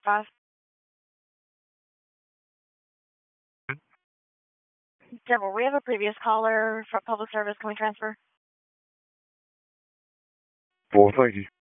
5. Deborah, we have a previous caller for public service. Can we transfer? Well, thank you.